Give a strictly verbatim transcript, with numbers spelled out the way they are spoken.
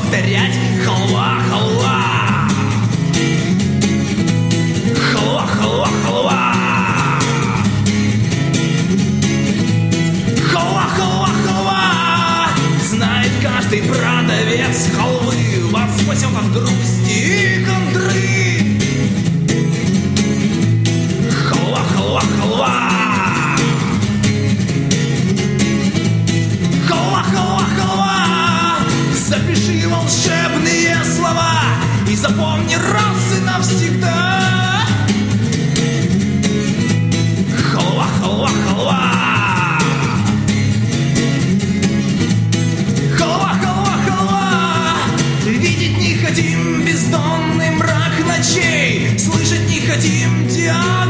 повторять. Халва, халва. Халва, халва, халва. Халва, халва, халва. Знает каждый продавец халвы. Восьмосем от грусти и хандры. Халва, халва, халва. Халва, халва, халва. Запиши волшебные слова и запомни раз и навсегда. Халва, халва, халва. Халва, халва, халва. Видеть не хотим бездонный мрак ночей, слышать не хотим диагноз.